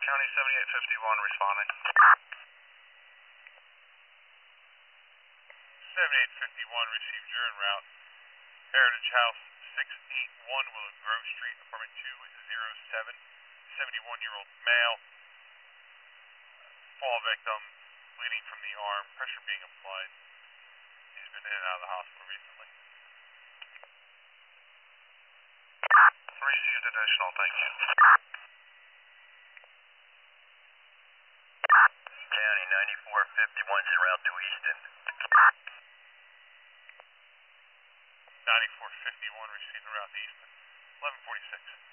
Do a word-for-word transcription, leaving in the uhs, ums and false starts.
County seventy-eight fifty-one responding. seventy-eight fifty-one received your en route. Heritage House six eighty-one Willow Grove Street, apartment two oh seven, seventy-one-year-old male. Fall victim, bleeding from the arm, pressure being applied. He's been in and out of the hospital recently. Received additional, thank you. County ninety-four fifty-one en route to Easton. ninety-four fifty-one received en route to Easton. eleven forty-six.